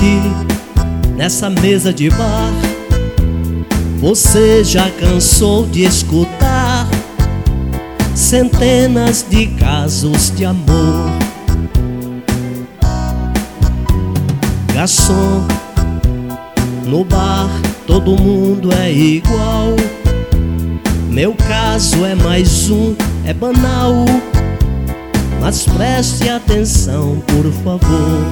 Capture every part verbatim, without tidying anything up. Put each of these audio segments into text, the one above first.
aqui nessa mesa de bar, você já cansou de escutar centenas de casos de amor. Garçom, no bar todo mundo é igual. Meu caso é mais um, é banal, mas preste atenção, por favor.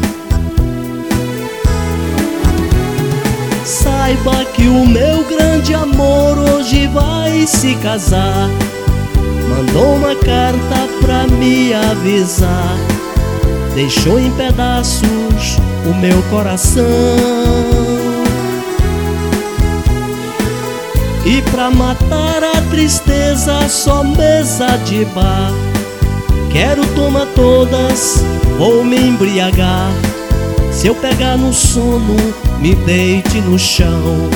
Saiba que o meu grande amor hoje vai se casar. Mandou uma carta pra me avisar, deixou em pedaços o meu coração. E pra matar a tristeza, só mesa de bar. Quero tomar todas, vou me embriagar. Se eu pegar no sono, me deite no chão.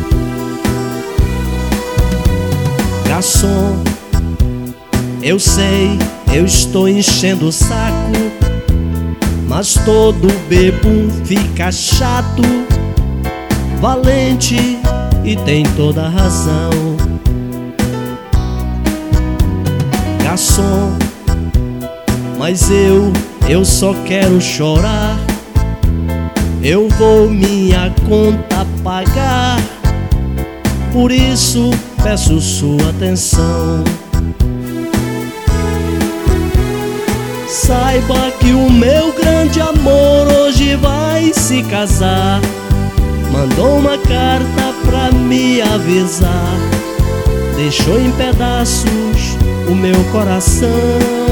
Garçom, eu sei, eu estou enchendo o saco, mas todo bebum fica chato. Valente e tem toda a razão. Garçom, mas eu, eu só quero chorar. Eu vou minha conta pagar, por isso peço sua atenção. Saiba que o meu grande amor hoje vai se casar. Mandou uma carta pra me avisar, deixou em pedaços o meu coração.